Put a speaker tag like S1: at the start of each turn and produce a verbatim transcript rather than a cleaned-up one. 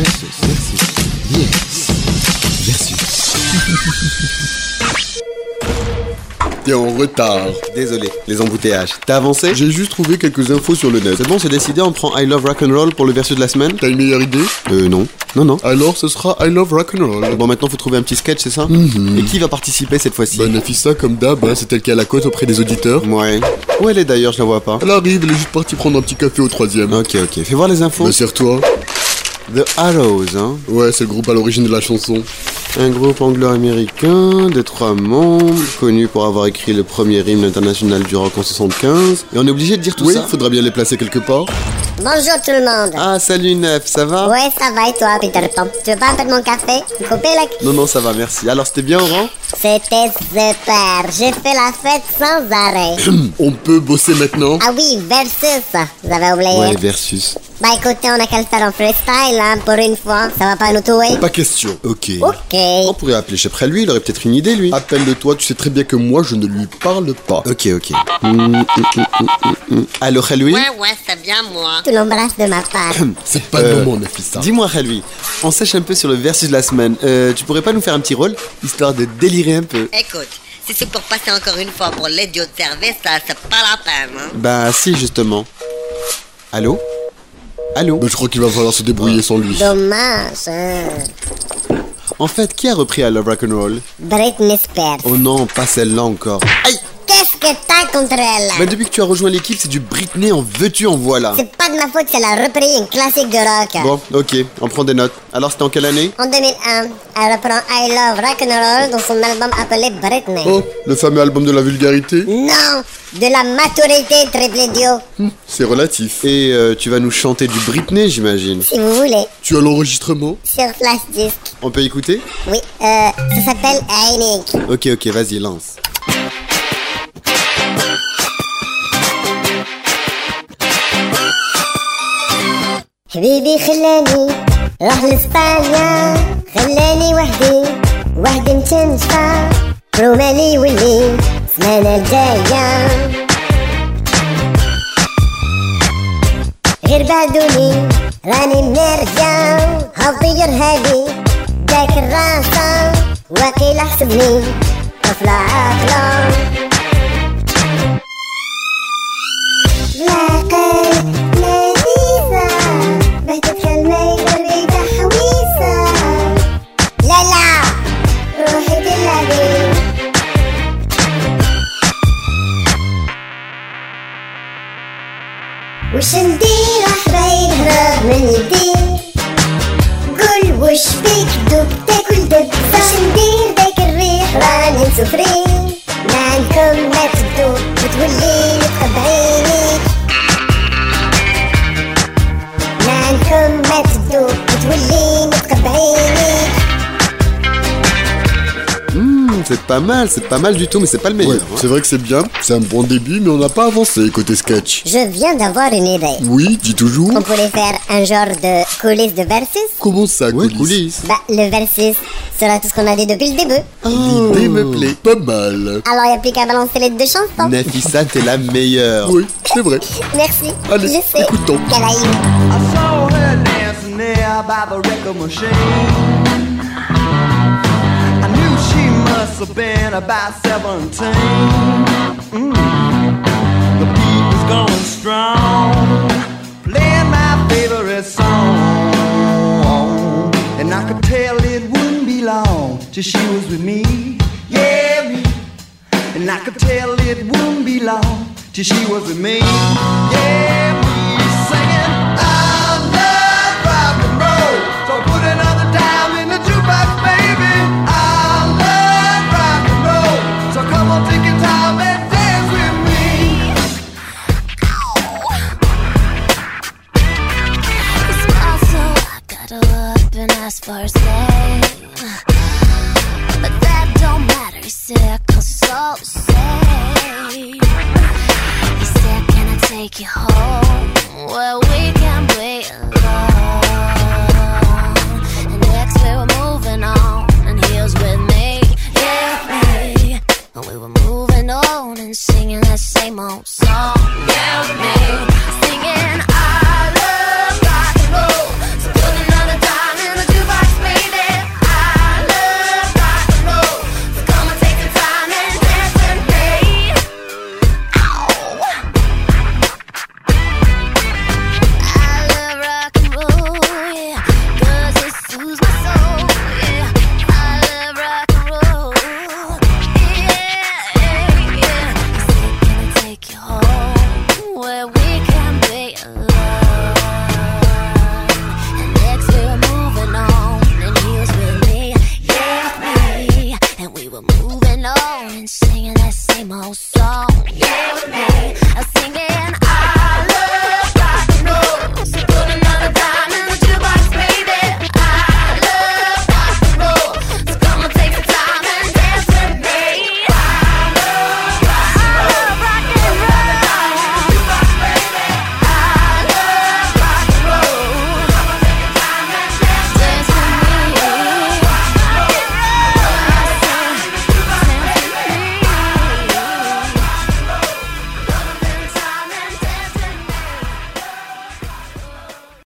S1: Versus, versus, yes, versus.
S2: T'es en retard.
S1: Désolé, les embouteillages. T'as avancé?
S2: J'ai juste trouvé quelques infos sur le net.
S1: C'est bon, c'est décidé, on prend I Love Rock'n'Roll pour le versus de la semaine?
S2: T'as une meilleure idée?
S1: Euh, non. Non, non.
S2: Alors ce sera I Love Rock'n'Roll.
S1: Bon, maintenant faut trouver un petit sketch, c'est ça?
S2: Mm-hmm.
S1: Et qui va participer cette fois-ci?
S2: Bah Nafissa, comme d'hab, hein, c'est elle qui a la cote auprès des auditeurs.
S1: Ouais. Où elle est d'ailleurs, je la vois pas.
S2: Elle arrive, elle est juste partie prendre un petit café au troisième.
S1: Ok, ok. Fais voir les infos.
S2: Bah serre-toi.
S1: The Arrows, hein.
S2: Ouais, c'est le groupe à l'origine de la chanson.
S1: Un groupe anglo-américain de trois membres, connu pour avoir écrit le premier hymne international du rock en soixante-quinze. Et on est obligé de dire tout
S2: Oui,
S1: ça?
S2: faudra bien les placer quelque part.
S3: Bonjour tout le monde.
S1: Ah, salut Nef, ça va?
S3: Ouais, ça va et toi, Peter Pan? Tu veux pas un peu de mon café? Une copée, là?
S1: Non, non, ça va, merci. Alors, c'était bien, Oran?
S3: C'était super. J'ai fait la fête sans arrêt.
S2: On peut bosser maintenant?
S3: Ah oui, versus. Vous avez oublié?
S1: Ouais, versus.
S3: Bah écoutez, on a qu'à le faire en freestyle, hein, pour une fois. Ça va pas nous tuer?
S2: Pas question.
S1: Ok.
S3: Ok.
S1: On pourrait appeler Cheprel, lui, il aurait peut-être une idée, lui.
S2: Appelle-le-toi, tu sais très bien que moi, je ne lui parle pas.
S1: Ok, ok. Mm, mm, mm, mm, mm. Allô, Khalwi?
S4: Ouais, ouais, c'est bien moi.
S3: Tu l'embrasses de ma part.
S2: C'est pas
S1: Euh,
S2: le moment, Nafissa.
S1: Dis-moi, Khalwi, on sèche un peu sur le versus de la semaine. Euh, tu pourrais pas nous faire un petit rôle, histoire de délirer un peu?
S4: Écoute, si c'est pour passer encore une fois pour l'idiot de service, ça, c'est pas la peine, hein.
S1: Bah, si, justement. Allô? Allô?
S2: Bah, je crois qu'il va falloir se débrouiller sans lui.
S3: Dommage, hein.
S1: En fait, qui a repris I Love Rock'n'Roll?
S3: Britney Spears.
S1: Oh non, pas celle-là encore. Aïe!
S3: Qu'est-ce que t'as contre elle?
S1: Bah, depuis que tu as rejoint l'équipe, c'est du Britney en veux-tu, en voilà.
S3: C'est pas de ma faute si elle a repris une classique de rock.
S1: Bon, ok, on prend des notes. Alors, c'était en quelle année?
S3: En deux mille un, elle reprend I Love Rock'n'Roll dans son album appelé Britney.
S2: Oh, le fameux album de la vulgarité?
S3: Non, de la maturité, triple idiot.
S2: Hum, c'est relatif.
S1: Et euh, tu vas nous chanter du Britney, j'imagine.
S3: Si vous voulez,
S2: Tu as l'enregistrement?
S3: sur flash disc.
S1: On peut écouter?
S3: Oui, euh, ça s'appelle Einig.
S1: Ok, ok, vas-y, lance.
S3: حبيبي خلاني راح لاسبانيا خلاني وحدي وحدي متنشفة رومالي ولي السمانة الجاية غير بعدوني راني منرجع هطير هادي داك الراسة واقيل احسبني طفلة عاقلة لاقي لا لا روحي تلعبي وش ندير حبايب هرب من يدي قول وش بيك دوب تاكل دب وش ندير داك الريح راني نسفري ما عندكم ما تبدو وتولي تقبعيني ما عندكم ما تبدو وتولي تقبعيني
S1: Hum, c'est pas mal, c'est pas mal du tout, mais c'est pas le meilleur.
S2: Ouais,
S1: hein.
S2: c'est vrai que c'est bien. C'est un bon début, mais on n'a pas avancé côté sketch.
S3: Je viens d'avoir une idée.
S2: Oui, dis toujours.
S3: On pourrait faire un genre de coulisses de versus.
S2: Comment ça,
S1: Ouais,
S2: coulisses?
S1: coulisses.
S3: Bah, le versus sera tout ce qu'on a dit depuis le début.
S2: L'idée me plaît. Pas mal.
S3: Alors, il n'y a plus qu'à balancer les deux chansons.
S1: Nafissa, t'es la meilleure.
S2: Oui, c'est vrai.
S3: Merci.
S2: Allez,
S3: Je sais.
S2: écoutons.
S3: Calaï.
S5: I saw her dancing there by the record machine. I knew she must have been about seventeen. Mm. The beat was going strong, playing my favorite song, and I could tell it wouldn't be long till she was with me. Yeah, me. And I could tell it wouldn't be long till she was with me. Yeah, me singing. I love rock and roll, so put another dime in the jukebox, baby. I love rock and roll, so come on, take your time and dance with me.
S6: It's also I got up and asked for a stay, but that don't matter. He said, cause it's all the same. He said, can I take you home where we can be alone? And next we were moving on, and he was with me, yeah, me. And we were moving on and singing that same old song, yeah, me.